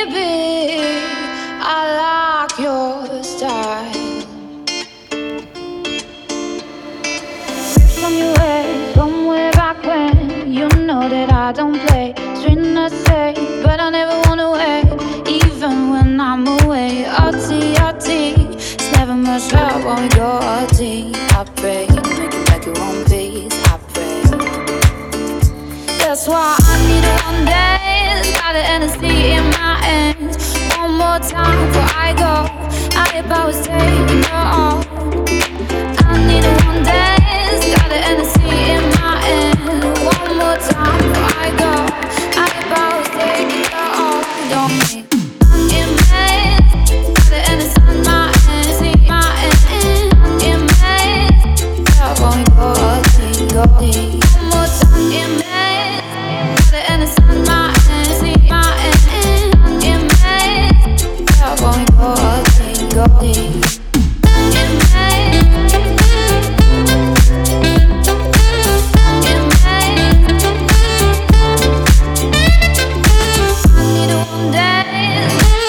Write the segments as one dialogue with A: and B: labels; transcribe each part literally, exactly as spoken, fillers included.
A: Maybe I like your style. Rips on your way from way back when. You know that I don't play. Straight I say, but I never wanna wait. Even when I'm away, R T, R T. It's never much love when we go R T. I pray, make it like it won't be. I pray. That's why I need it one day. Got the Hennessy in my hands. One more time before I go. I if I was taking her all. I need it one day. Got the Hennessy in my hand. One more time before I go. I if I was taking her all. Don't need in bed. Got the Hennessy in my hand. See my hand. In bed. Love when we go deep, go deep. One more time in bed. Got the Hennessy in my hand. See my hand. In bed. Love when we go deep, go deep. In bed. In bed. I need it one day.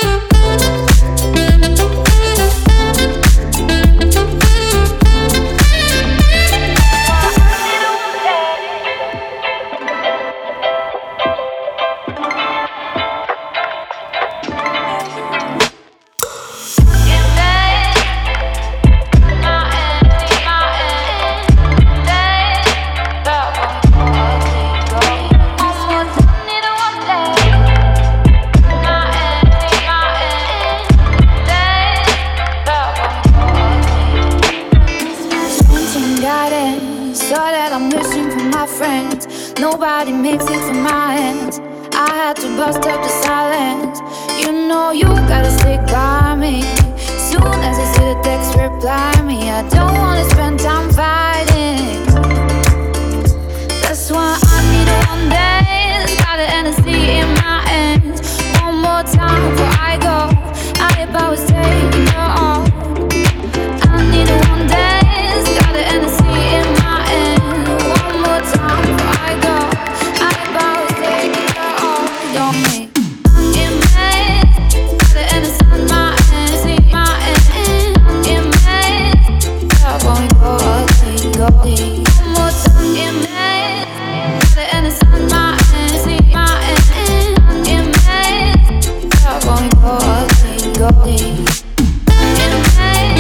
A: So that I'm wishing for my friends. Nobody makes it from my hands. I had to bust up the silence. You know you gotta stick by me. Soon as I see the text, reply me. I don't wanna spend time fighting. That's why I need it one day. Got the Hennessy in my hands. One more time before I go. I if I was taking her all. I need it one day. Got the Hennessy in my hand. One more time before I go. I if I was taking her all. Don't need in bed. Got the Hennessy in my hand. See my hand. In bed. Love when we go deep, go deep. One more time in bed. Got the Hennessy in my hand. See my hand. In bed. Love when we go deep, go deep. In bed.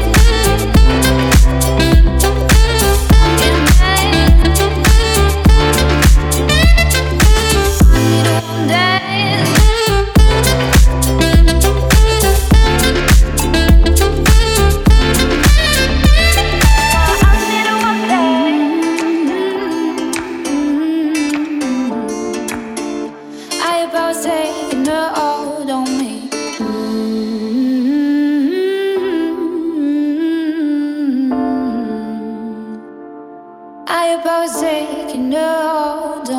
A: Taking her all on me. I about taking her all on